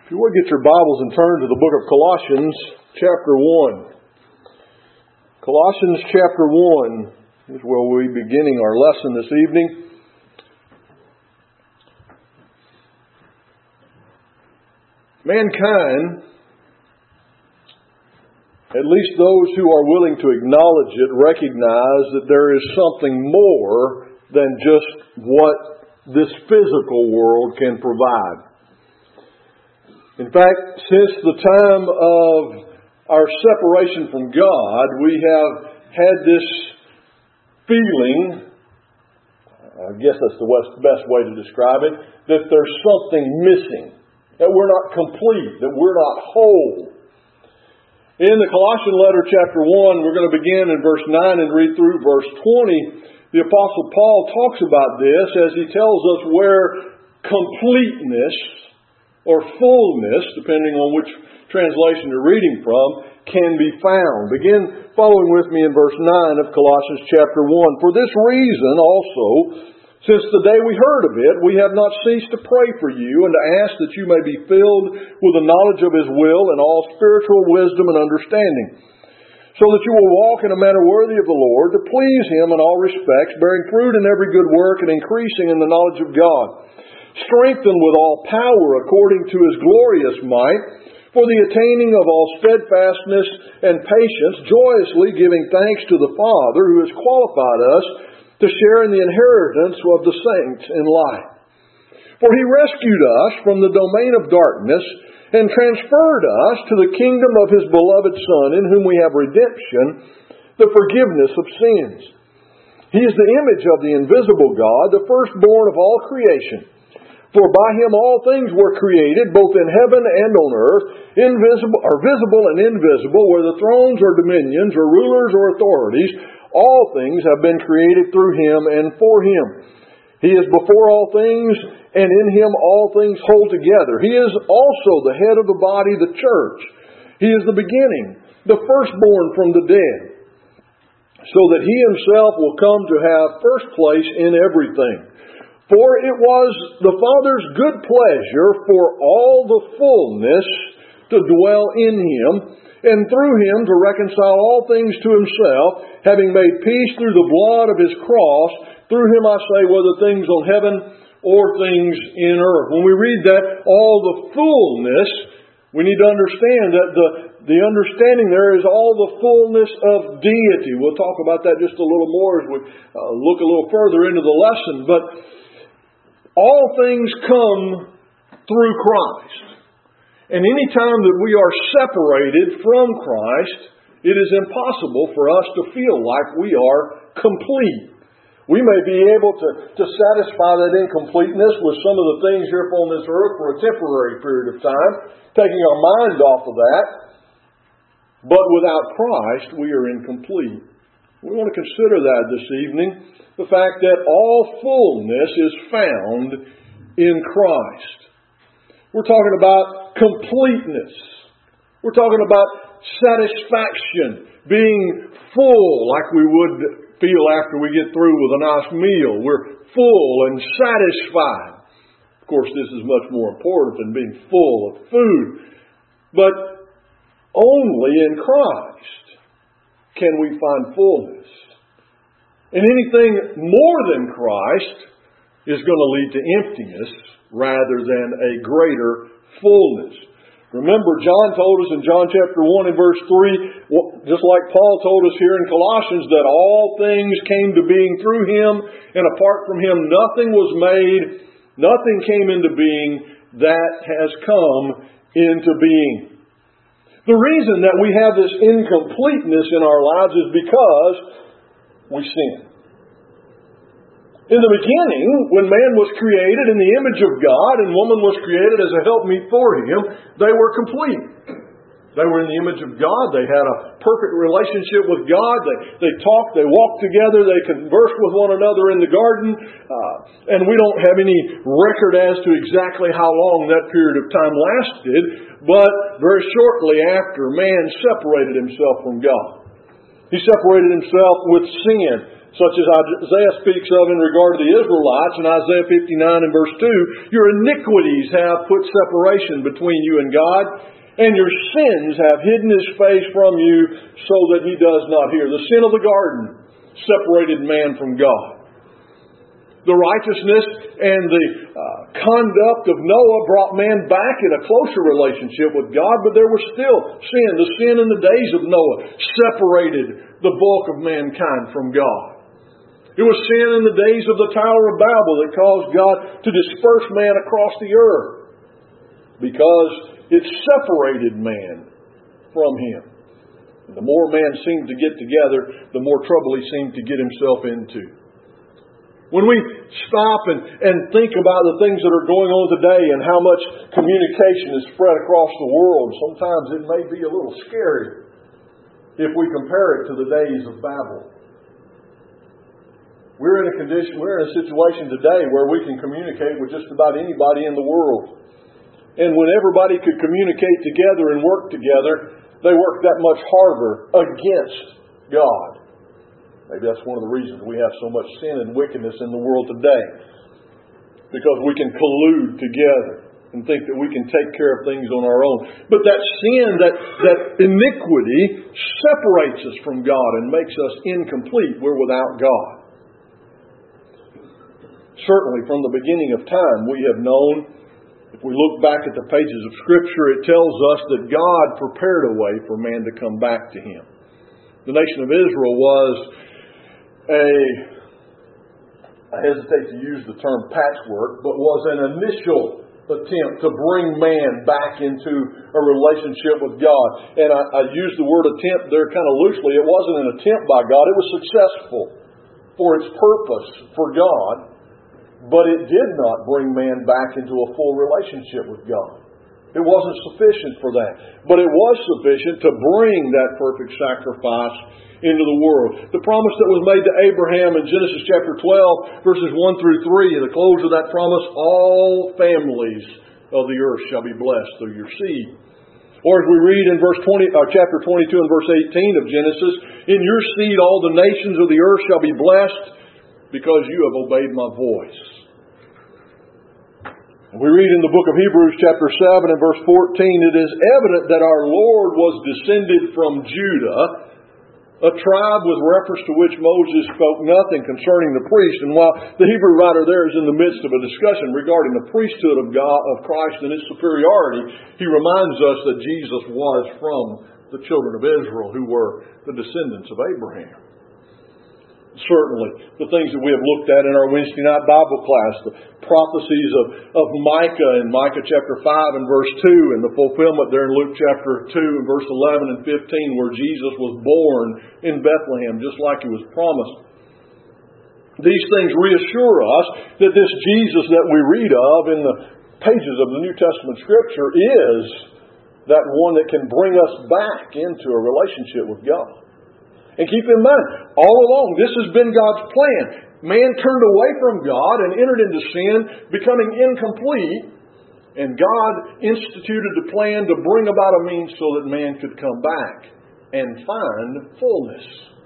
If you would get your Bibles and turn to the book of Colossians, chapter 1. Colossians chapter 1 is where we'll be beginning our lesson this evening. Mankind, at least those who are willing to acknowledge it, recognize that there is something more than just what this physical world can provide. In fact, since the time of our separation from God, we have had this feeling, I guess that's the best way to describe it, that there's something missing, that we're not complete, that we're not whole. In the Colossian letter, chapter 1, we're going to begin in verse 9 and read through verse 20. The Apostle Paul talks about this as he tells us where completeness or fullness, depending on which translation you're reading from, can be found. Begin following with me in verse 9 of Colossians chapter 1. For this reason also, since the day we heard of it, we have not ceased to pray for you and to ask that you may be filled with the knowledge of His will and all spiritual wisdom and understanding, so that you will walk in a manner worthy of the Lord, to please Him in all respects, bearing fruit in every good work and increasing in the knowledge of God, strengthened with all power according to His glorious might, for the attaining of all steadfastness and patience, joyously giving thanks to the Father who has qualified us to share in the inheritance of the saints in light. For He rescued us from the domain of darkness and transferred us to the kingdom of His beloved Son, in whom we have redemption, the forgiveness of sins. He is the image of the invisible God, the firstborn of all creation. For by Him all things were created, both in heaven and on earth, visible and invisible, whether thrones or dominions or rulers or authorities. All things have been created through Him and for Him. He is before all things, and in Him all things hold together. He is also the head of the body, the church. He is the beginning, the firstborn from the dead, so that He Himself will come to have first place in everything. For it was the Father's good pleasure for all the fullness to dwell in Him, and through Him to reconcile all things to Himself, having made peace through the blood of His cross. Through Him, I say, whether things on heaven or things in earth. When we read that, all the fullness, we need to understand that the understanding there is all the fullness of deity. We'll talk about that just a little more as we look a little further into the lesson. But all things come through Christ. And any time that we are separated from Christ, it is impossible for us to feel like we are complete. We may be able to satisfy that incompleteness with some of the things here upon this earth for a temporary period of time, taking our mind off of that. But without Christ, we are incomplete. We want to consider that this evening, the fact that all fullness is found in Christ. We're talking about completeness. We're talking about satisfaction, being full like we would feel after we get through with a nice meal. We're full and satisfied. Of course, this is much more important than being full of food. But only in Christ can we find fullness. And anything more than Christ is going to lead to emptiness rather than a greater fullness. Remember, John told us in John chapter 1 and verse 3, just like Paul told us here in Colossians, that all things came to being through Him, and apart from Him nothing was made, nothing came into being that has come into being. The reason that we have this incompleteness in our lives is because we sin. In the beginning, when man was created in the image of God and woman was created as a helpmeet for Him, they were complete. They were in the image of God. They had a perfect relationship with God. They talked, they walked together, they conversed with one another in the garden. And we don't have any record as to exactly how long that period of time lasted. But very shortly after, man separated himself from God. He separated himself with sin. such as Isaiah speaks of in regard to the Israelites in Isaiah 59 and verse 2, your iniquities have put separation between you and God, and your sins have hidden His face from you so that He does not hear. The sin of the garden separated man from God. The righteousness and the conduct of Noah brought man back in a closer relationship with God, but there was still sin. The sin in the days of Noah separated the bulk of mankind from God. It was sin in the days of the Tower of Babel that caused God to disperse man across the earth, because it separated man from Him. And the more man seemed to get together, the more trouble he seemed to get himself into. When we stop and think about the things that are going on today and how much communication is spread across the world, sometimes it may be a little scary if we compare it to the days of Babel. We're in a situation today where we can communicate with just about anybody in the world. And when everybody could communicate together and work together, they work that much harder against God. Maybe that's one of the reasons we have so much sin and wickedness in the world today. Because we can collude together and think that we can take care of things on our own. But that sin, that iniquity, separates us from God and makes us incomplete. We're without God. Certainly from the beginning of time we have known, if we look back at the pages of Scripture, it tells us that God prepared a way for man to come back to Him. The nation of Israel was I hesitate to use the term patchwork, but was an initial attempt to bring man back into a relationship with God. And I use the word attempt there kind of loosely. It wasn't an attempt by God. It was successful for its purpose for God. But it did not bring man back into a full relationship with God. It wasn't sufficient for that. But it was sufficient to bring that perfect sacrifice into the world. The promise that was made to Abraham in Genesis chapter 12, verses 1 through 3, at the close of that promise, all families of the earth shall be blessed through your seed. Or as we read in chapter 22 and verse 18 of Genesis, in your seed all the nations of the earth shall be blessed, because you have obeyed my voice. And we read in the book of Hebrews chapter 7 and verse 14, it is evident that our Lord was descended from Judah, a tribe with reference to which Moses spoke nothing concerning the priest. And while the Hebrew writer there is in the midst of a discussion regarding the priesthood of God, of Christ and its superiority, he reminds us that Jesus was from the children of Israel, who were the descendants of Abraham. Certainly, the things that we have looked at in our Wednesday night Bible class, the prophecies of Micah in Micah chapter 5 and verse 2, and the fulfillment there in Luke chapter 2 and verse 11 and 15, where Jesus was born in Bethlehem, just like He was promised. These things reassure us that this Jesus that we read of in the pages of the New Testament Scripture is that one that can bring us back into a relationship with God. And keep in mind, all along, this has been God's plan. Man turned away from God and entered into sin, becoming incomplete. And God instituted a plan to bring about a means so that man could come back and find fullness.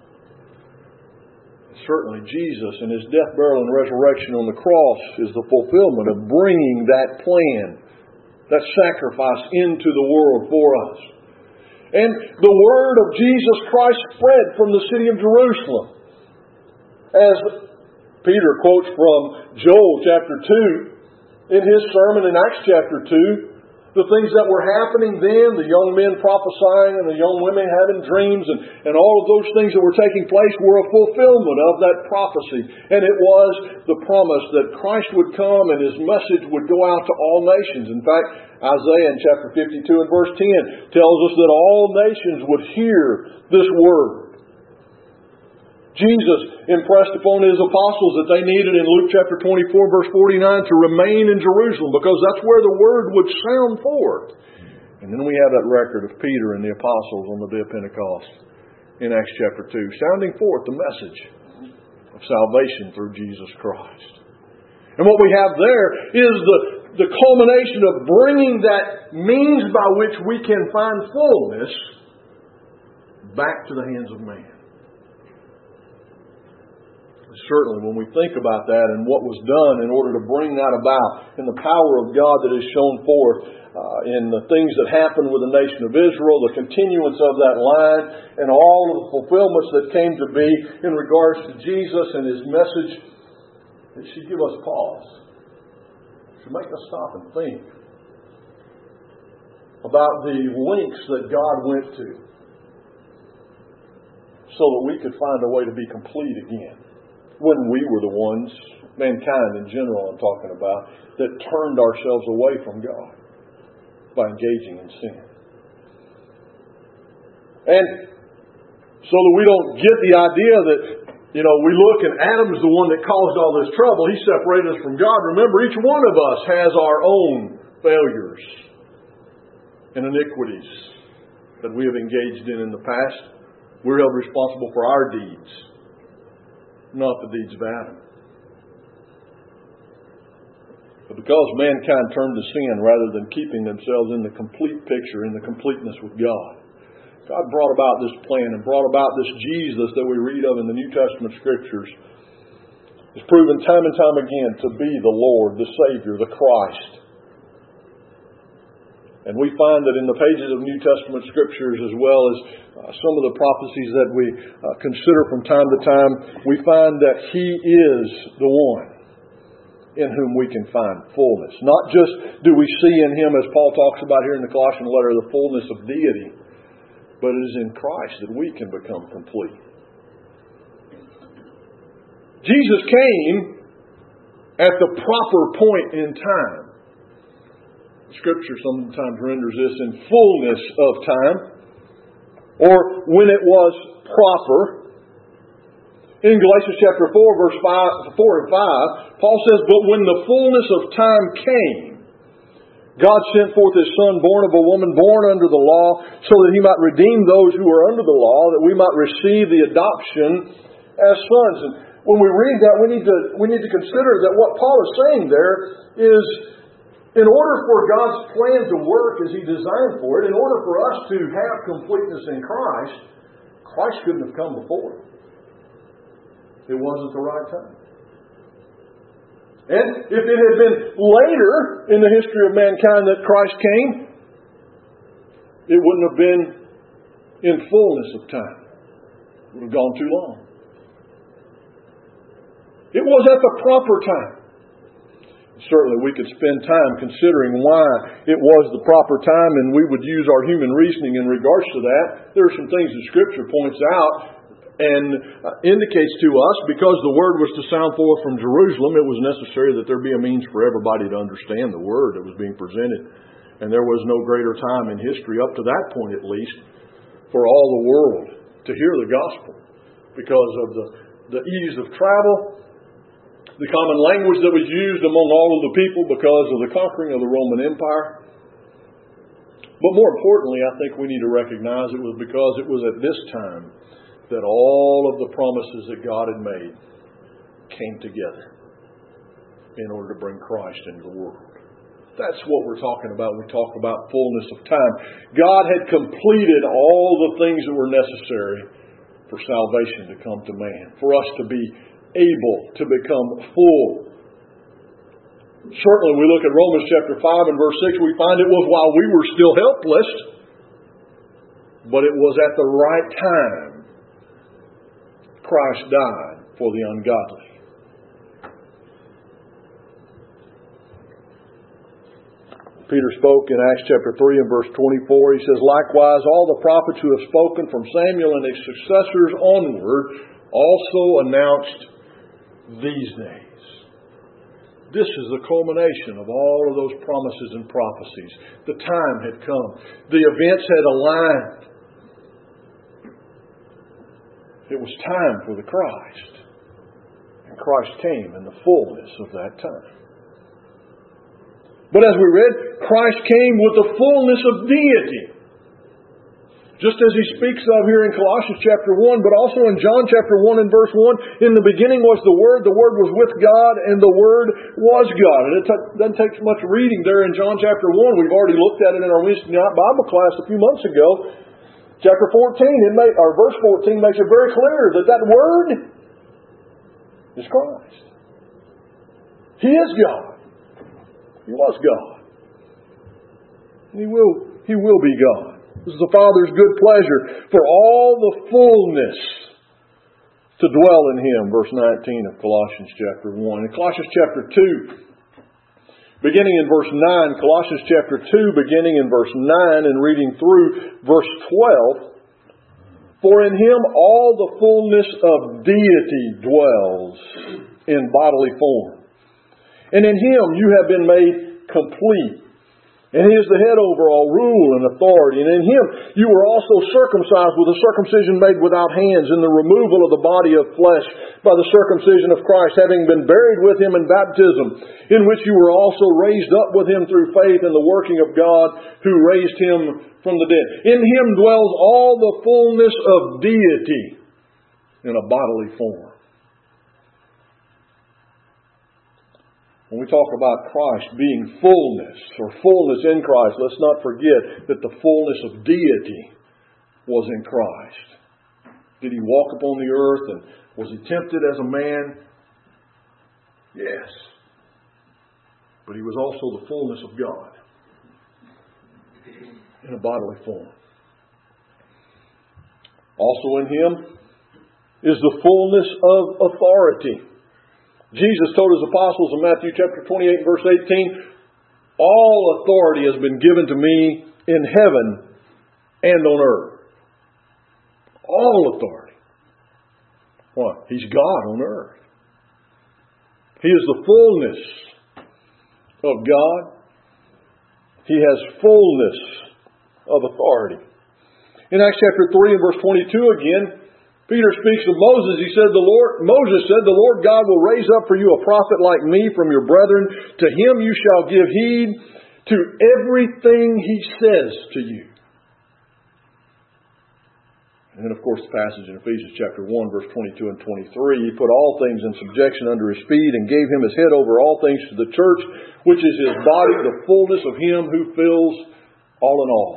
Certainly, Jesus and His death, burial, and resurrection on the cross is the fulfillment of bringing that plan, that sacrifice into the world for us. And the word of Jesus Christ spread from the city of Jerusalem. As Peter quotes from Joel chapter 2 in his sermon in Acts chapter 2, the things that were happening then, the young men prophesying and the young women having dreams and all of those things that were taking place were a fulfillment of that prophecy. And it was the promise that Christ would come and His message would go out to all nations. In fact, Isaiah in chapter 52 and verse 10 tells us that all nations would hear this word. Jesus impressed upon His apostles that they needed in Luke chapter 24 verse 49 to remain in Jerusalem, because that's where the word would sound forth. And then we have that record of Peter and the apostles on the day of Pentecost in Acts chapter 2, sounding forth the message of salvation through Jesus Christ. And what we have there is the culmination of bringing that means by which we can find fullness back to the hands of man. Certainly, when we think about that and what was done in order to bring that about, and the power of God that is shown forth in the things that happened with the nation of Israel, the continuance of that line, and all of the fulfillments that came to be in regards to Jesus and His message, it should give us pause. It should make us stop and think about the lengths that God went to so that we could find a way to be complete again. When we were the ones, mankind in general I'm talking about, that turned ourselves away from God by engaging in sin. And so that we don't get the idea that, we look and Adam's the one that caused all this trouble. He separated us from God. Remember, each one of us has our own failures and iniquities that we have engaged in the past. We're held responsible for our deeds, not the deeds of Adam. But because mankind turned to sin rather than keeping themselves in the complete picture, in the completeness with God, God brought about this plan and brought about this Jesus that we read of in the New Testament Scriptures. It's proven time and time again to be the Lord, the Savior, the Christ. And we find that in the pages of New Testament Scriptures, as well as some of the prophecies that we consider from time to time, we find that He is the one in whom we can find fullness. Not just do we see in Him, as Paul talks about here in the Colossian letter, the fullness of deity, but it is in Christ that we can become complete. Jesus came at the proper point in time. Scripture sometimes renders this in fullness of time, or when it was proper. In Galatians chapter 4, verse 4 and 5, Paul says, "But when the fullness of time came, God sent forth His Son, born of a woman, born under the law, so that He might redeem those who were under the law, that we might receive the adoption as sons." And when we read that, we need to consider that what Paul is saying there is, in order for God's plan to work as He designed for it, in order for us to have completeness in Christ, Christ couldn't have come before. It wasn't the right time. And if it had been later in the history of mankind that Christ came, it wouldn't have been in fullness of time. It would have gone too long. It was at the proper time. Certainly we could spend time considering why it was the proper time, and we would use our human reasoning in regards to that. There are some things that Scripture points out and indicates to us, because the Word was to sound forth from Jerusalem, it was necessary that there be a means for everybody to understand the Word that was being presented. And there was no greater time in history, up to that point at least, for all the world to hear the gospel, because of the ease of travel, the common language that was used among all of the people because of the conquering of the Roman Empire. But more importantly, I think we need to recognize it was because it was at this time that all of the promises that God had made came together in order to bring Christ into the world. That's what we're talking about when we talk about fullness of time. God had completed all the things that were necessary for salvation to come to man, for us to be able to become full. Certainly we look at Romans chapter 5 and verse 6, we find it was while we were still helpless, but it was at the right time Christ died for the ungodly. Peter spoke in Acts chapter 3 and verse 24. He says, "Likewise, all the prophets who have spoken from Samuel and his successors onward also announced these days." This is the culmination of all of those promises and prophecies. The time had come. The events had aligned. It was time for the Christ. And Christ came in the fullness of that time. But as we read, Christ came with the fullness of deity. Just as He speaks of here in Colossians chapter 1, but also in John chapter 1 and verse 1, in the beginning was the Word was with God, and the Word was God. And it doesn't take much reading there in John chapter 1. We've already looked at it in our Wednesday night Bible class a few months ago. Chapter 14, verse 14 makes it very clear that Word is Christ. He is God. He was God. And He will be God. This is the Father's good pleasure for all the fullness to dwell in Him. Verse 19 of Colossians chapter 1. In Colossians chapter 2, beginning in verse 9, Colossians chapter 2, beginning in verse 9 and reading through verse 12, for in Him all the fullness of deity dwells in bodily form. And in Him you have been made complete. And He is the head over all rule and authority. And in Him you were also circumcised with a circumcision made without hands, in the removal of the body of flesh by the circumcision of Christ, having been buried with Him in baptism, in which you were also raised up with Him through faith in the working of God, who raised Him from the dead. In Him dwells all the fullness of deity in a bodily form. When we talk about Christ being fullness, or fullness in Christ, let's not forget that the fullness of deity was in Christ. Did He walk upon the earth, and was He tempted as a man? Yes. But He was also the fullness of God in a bodily form. Also in Him is the fullness of authority. Jesus told His apostles in Matthew chapter 28 verse 18, all authority has been given to me in heaven and on earth. All authority. Why? He's God on earth. He is the fullness of God. He has fullness of authority. In Acts chapter 3 and verse 22 again, Peter speaks of Moses. Moses said, the Lord God will raise up for you a prophet like me from your brethren. To him you shall give heed to everything he says to you. And then, of course, the passage in Ephesians chapter 1, verse 22 and 23. He put all things in subjection under His feet and gave Him His head over all things to the church, which is His body, the fullness of Him who fills all in all.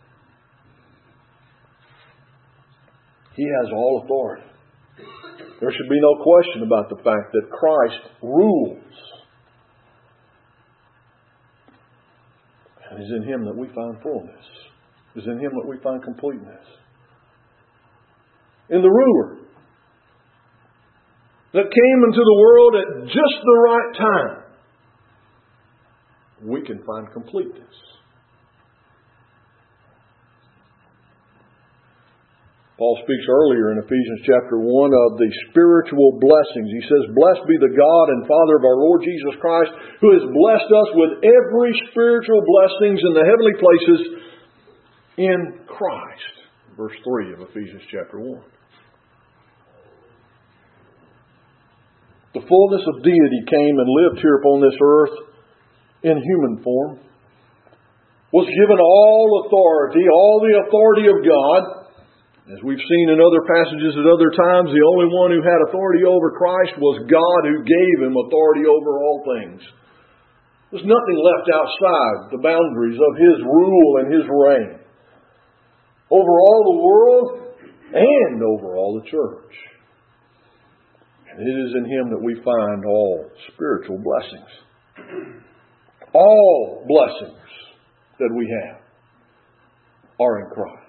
He has all authority. There should be no question about the fact that Christ rules. And it is in Him that we find fullness. It is in Him that we find completeness. In the ruler that came into the world at just the right time, we can find completeness. Paul speaks earlier in Ephesians chapter 1 of the spiritual blessings. He says, blessed be the God and Father of our Lord Jesus Christ, who has blessed us with every spiritual blessings in the heavenly places in Christ. Verse 3 of Ephesians chapter 1. The fullness of deity came and lived here upon this earth in human form, was given all the authority of God. As we've seen in other passages at other times, the only one who had authority over Christ was God, who gave Him authority over all things. There's nothing left outside the boundaries of His rule and His reign over all the world and over all the church. And it is in Him that we find all spiritual blessings. All blessings that we have are in Christ.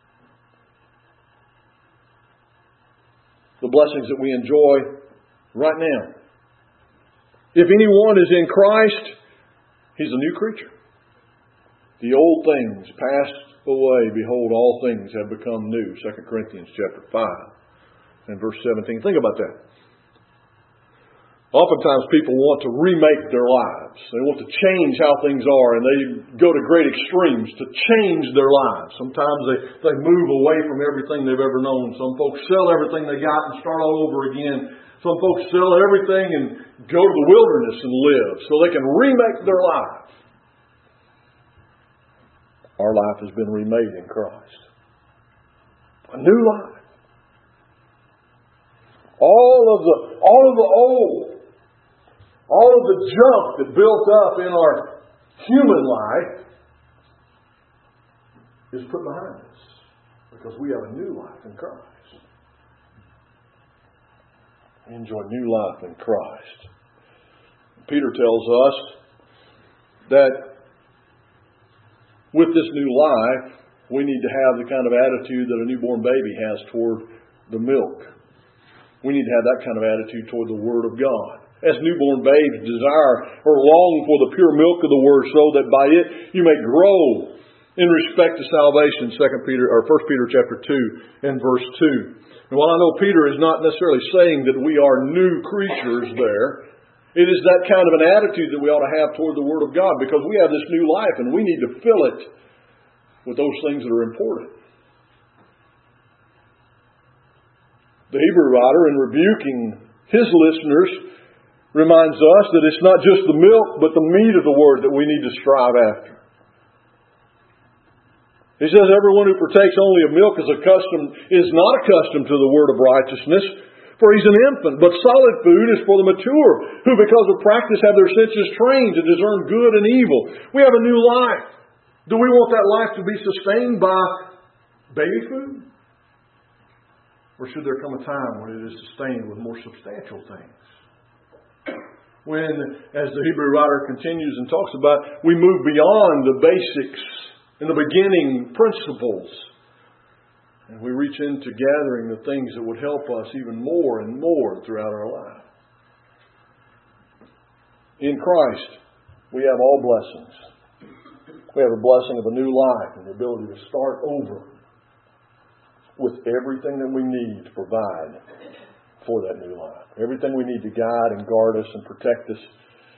The blessings that we enjoy right now. If anyone is in Christ, he's a new creature. The old things passed away. Behold, all things have become new. 2 Corinthians chapter 5 and verse 17. Think about that. Oftentimes people want to remake their lives. They want to change how things are, and they go to great extremes to change their lives. Sometimes they move away from everything they've ever known. Some folks sell everything they got and start all over again. Some folks sell everything and go to the wilderness and live so they can remake their life. Our life has been remade in Christ. A new life. All of the old, all of the junk that built up in our human life is put behind us because we have a new life in Christ. We enjoy new life in Christ. Peter tells us that with this new life, we need to have the kind of attitude that a newborn baby has toward the milk. We need to have that kind of attitude toward the Word of God. As newborn babes desire or long for the pure milk of the Word, so that by it you may grow in respect to salvation. 1 Peter chapter 2 and verse 2. And while I know Peter is not necessarily saying that we are new creatures there, it is that kind of an attitude that we ought to have toward the Word of God, because we have this new life and we need to fill it with those things that are important. The Hebrew writer, in rebuking his listeners, reminds us that it's not just the milk, but the meat of the Word that we need to strive after. He says, everyone who partakes only of milk is not accustomed to the word of righteousness, for he's an infant. But solid food is for the mature, who because of practice have their senses trained to discern good and evil. We have a new life. Do we want that life to be sustained by baby food? Or should there come a time when it is sustained with more substantial things? When, as the Hebrew writer continues and talks about, we move beyond the basics and the beginning principles, and we reach into gathering the things that would help us even more and more throughout our life. In Christ, we have all blessings. We have a blessing of a new life and the ability to start over with everything that we need to provide for that new life. Everything we need to guide and guard us and protect us.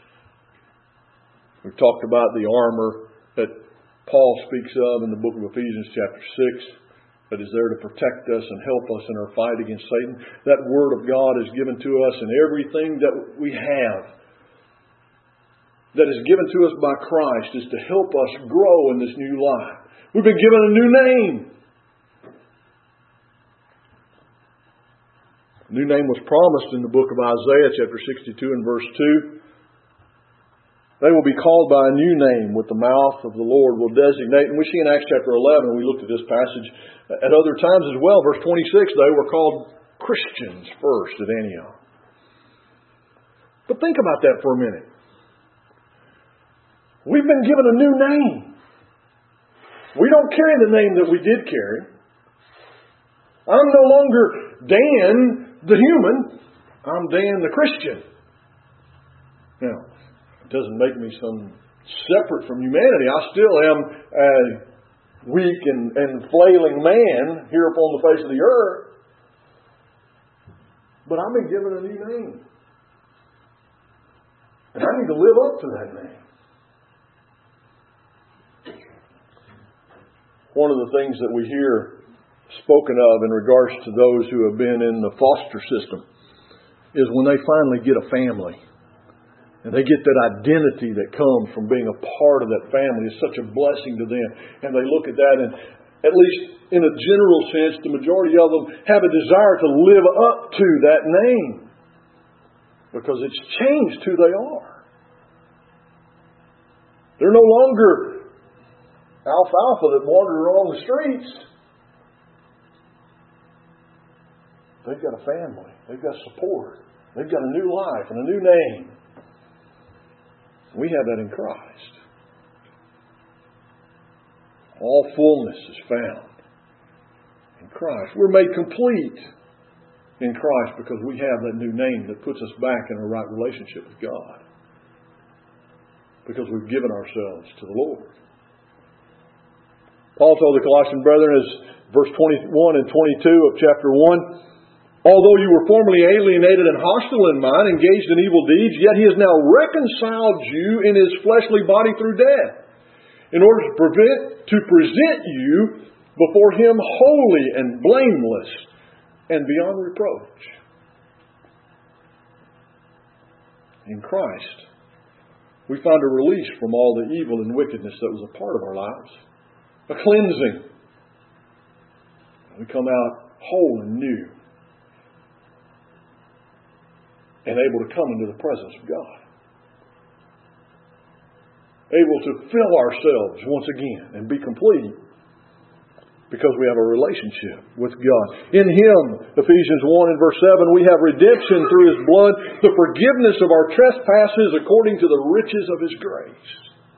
We've talked about the armor that Paul speaks of in the book of Ephesians chapter 6, that is there to protect us and help us in our fight against Satan. That Word of God is given to us, and everything that we have that is given to us by Christ is to help us grow in this new life. We've been given a new name. A new name was promised in the book of Isaiah chapter 62 and verse 2. They will be called by a new name, with the mouth of the Lord will designate. And we see in Acts chapter 11, we looked at this passage at other times as well. Verse 26, they were called Christians first at Antioch. But think about that for a minute. We've been given a new name. We don't carry the name that we did carry. I'm no longer Dan the human. I'm Dan the Christian. Now, it doesn't make me some separate from humanity. I still am a weak and flailing man here upon the face of the earth. But I've been given a new name. And I need to live up to that name. One of the things that we hear spoken of in regards to those who have been in the foster system is when they finally get a family and they get that identity that comes from being a part of that family. It's such a blessing to them. And they look at that, and at least in a general sense, the majority of them have a desire to live up to that name because it's changed who they are. They're no longer alfalfa that wander along the streets. They've got a family. They've got support. They've got a new life and a new name. We have that in Christ. All fullness is found in Christ. We're made complete in Christ because we have that new name that puts us back in a right relationship with God. Because we've given ourselves to the Lord. Paul told the Colossian brethren, as verse 21 and 22 of chapter 1, although you were formerly alienated and hostile in mind, engaged in evil deeds, yet He has now reconciled you in His fleshly body through death, in order to present you before Him holy and blameless and beyond reproach. In Christ, we find a release from all the evil and wickedness that was a part of our lives. A cleansing. We come out whole and new. And able to come into the presence of God. Able to fill ourselves once again and be complete Because we have a relationship with God. In Him, Ephesians 1 and verse 7, we have redemption through His blood, the forgiveness of our trespasses according to the riches of His grace.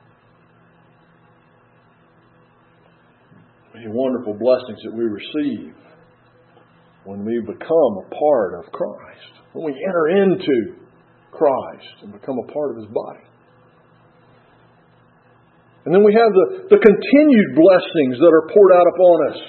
Many wonderful blessings that we receive when we become a part of Christ. When we enter into Christ and become a part of His body. And then we have the continued blessings that are poured out upon us.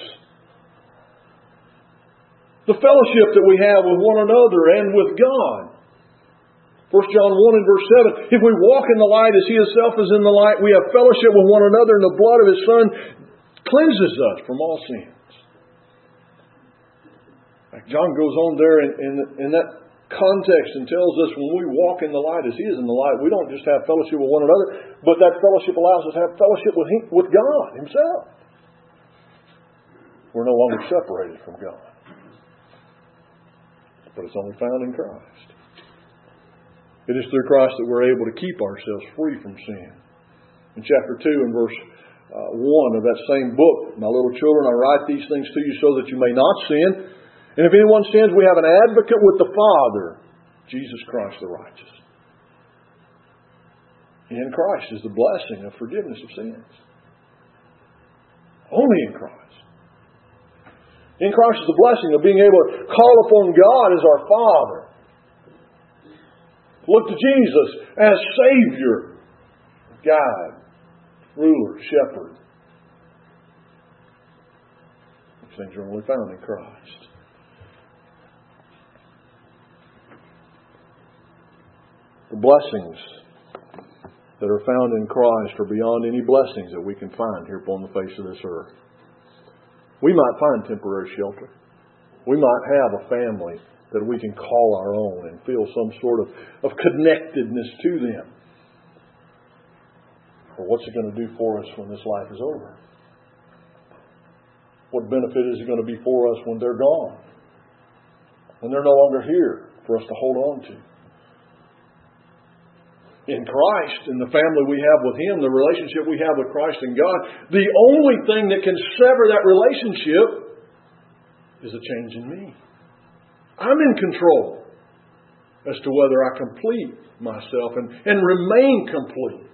The fellowship that we have with one another and with God. 1 John 1 and verse 7. If we walk in the light as He Himself is in the light, we have fellowship with one another, and the blood of His Son cleanses us from all sins. Like John goes on there in that context and tells us when we walk in the light as He is in the light, we don't just have fellowship with one another, but that fellowship allows us to have fellowship with God Himself. We're no longer separated from God. But it's only found in Christ. It is through Christ that we're able to keep ourselves free from sin. In chapter 2 and verse 1 of that same book, my little children, I write these things to you so that you may not sin. And if anyone sins, we have an advocate with the Father, Jesus Christ the righteous. In Christ is the blessing of forgiveness of sins. Only in Christ. In Christ is the blessing of being able to call upon God as our Father. Look to Jesus as Savior, Guide, Ruler, Shepherd. These things are only found in Christ. The blessings that are found in Christ are beyond any blessings that we can find here upon the face of this earth. We might find temporary shelter. We might have a family that we can call our own and feel some sort of connectedness to them. But what's it going to do for us when this life is over? What benefit is it going to be for us when they're gone? When they're no longer here for us to hold on to? In Christ, in the family we have with Him, the relationship we have with Christ and God, the only thing that can sever that relationship is a change in me. I'm in control as to whether I complete myself and remain complete.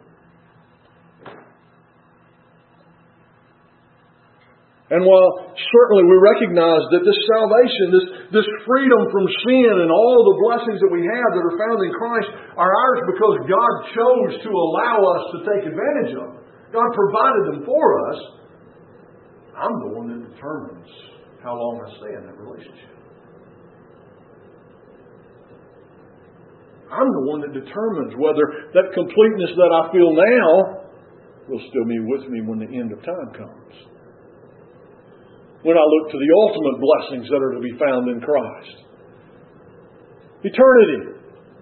And while certainly we recognize that this salvation, this freedom from sin and all the blessings that we have that are found in Christ are ours because God chose to allow us to take advantage of them. God provided them for us. I'm the one that determines how long I stay in that relationship. I'm the one that determines whether that completeness that I feel now will still be with me when the end of time comes. When I look to the ultimate blessings that are to be found in Christ. Eternity.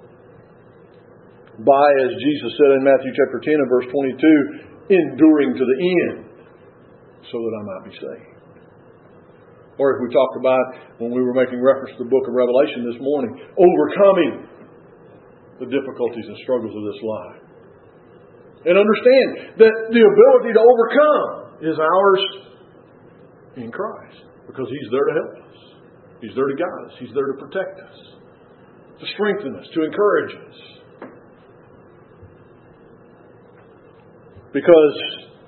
By, as Jesus said in Matthew chapter 10 and verse 22, enduring to the end, so that I might be saved. Or if we talked about, when we were making reference to the book of Revelation this morning, overcoming the difficulties and struggles of this life. And understand that the ability to overcome is ours in Christ. Because He's there to help us. He's there to guide us. He's there to protect us. To strengthen us. To encourage us. Because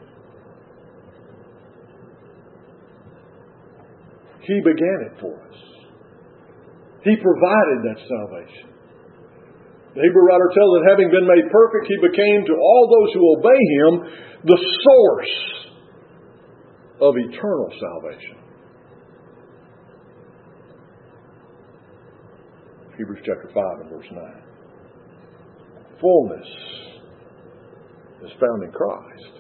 He began it for us. He provided that salvation. The Hebrew writer tells us, having been made perfect, He became to all those who obey Him the source of eternal salvation. Hebrews chapter 5 and verse 9. Fullness is found in Christ.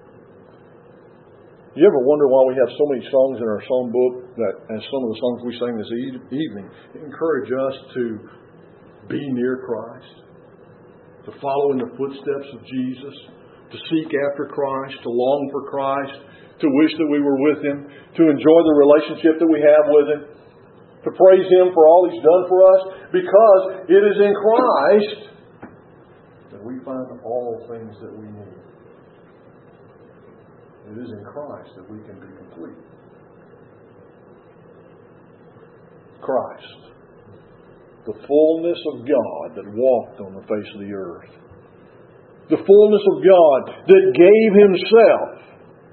You ever wonder why we have so many songs in our song book that, as some of the songs we sang this evening, encourage us to be near Christ, to follow in the footsteps of Jesus, to seek after Christ, to long for Christ, to wish that we were with Him, to enjoy the relationship that we have with Him, to praise Him for all He's done for us, because it is in Christ that we find all things that we need. It is in Christ that we can be complete. Christ. The fullness of God that walked on the face of the earth. The fullness of God that gave Himself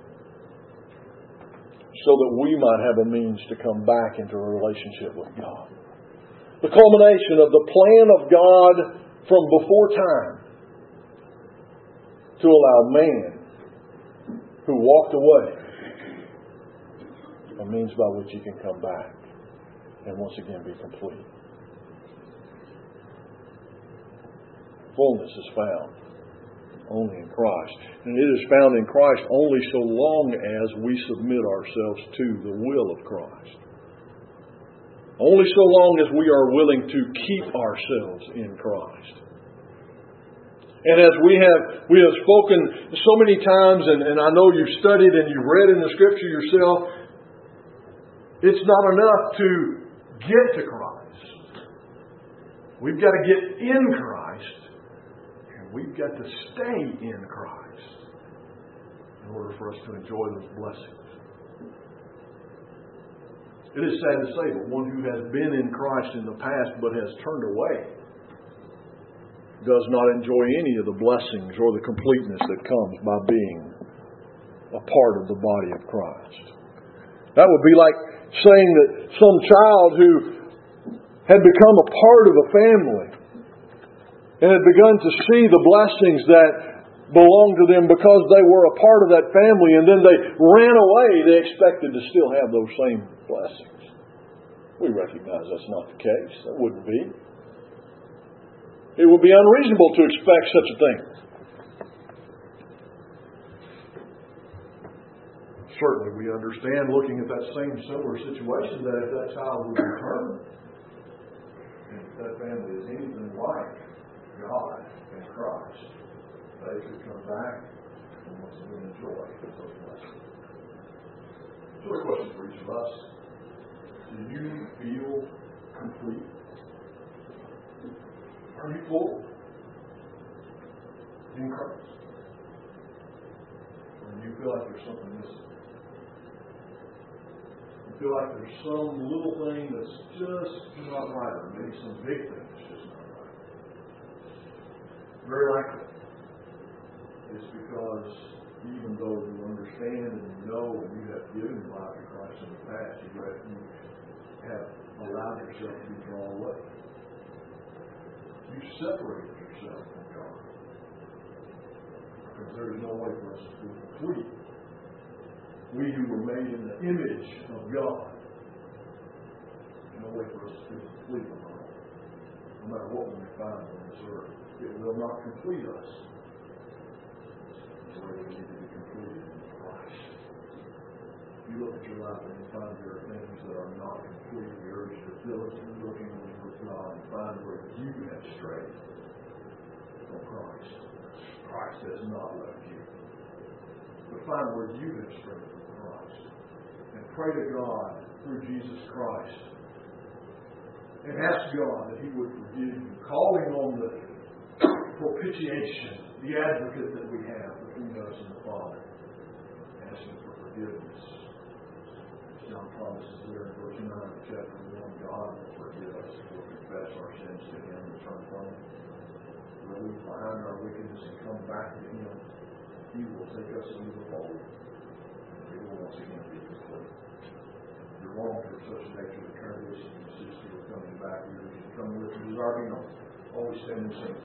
so that we might have a means to come back into a relationship with God. The culmination of the plan of God from before time to allow man who walked away a means by which he can come back and once again be complete. Fullness is found only in Christ. And it is found in Christ only so long as we submit ourselves to the will of Christ. Only so long as we are willing to keep ourselves in Christ. And as we have spoken so many times, and I know you've studied and you've read in the Scripture yourself, it's not enough to get to Christ. We've got to get in Christ. We've got to stay in Christ in order for us to enjoy those blessings. It is sad to say, but one who has been in Christ in the past but has turned away does not enjoy any of the blessings or the completeness that comes by being a part of the body of Christ. That would be like saying that some child who had become a part of a family and had begun to see the blessings that belonged to them because they were a part of that family, and then they ran away, they expected to still have those same blessings. We recognize that's not the case. That wouldn't be. It would be unreasonable to expect such a thing. Certainly we understand, looking at that same similar situation, that if that child would return, and if that family is anything like God and Christ, they could come back and once again enjoy those blessings. So the question for each of us: do you feel complete? Are you full in Christ? Or do you feel like there's something missing? You feel like there's some little thing that's just not right, or maybe some big thing that's just not right. Very likely it's because even though you understand and you know and you have given your life to Christ in the past, you have allowed yourself to be drawn away. You separated yourself from God. Because there is no way for us to be complete. We who were made in the image of God, there's no way for us to be complete alone. No matter what we may find on this earth, it will not complete us. The way we need to be completed in Christ. If you look at your life and you find there are things that are not complete, we urge you to diligently look in with God and find where you have strayed from Christ. Christ has not left you. But find where you have strayed from Christ. And pray to God through Jesus Christ. And ask God that He would forgive you. Calling on the propitiation, the advocate that we have between us and the Father. Asking for forgiveness. John promises there in verse 9 of chapter 1, God will forgive us if we confess our sins to Him and turn from them. When we find our wickedness and come back to Him, He will take us into the fold. He will once again be complete. You're wrong for such a nature to turn this and insist you are coming back. You're coming with you. Always stand and sing.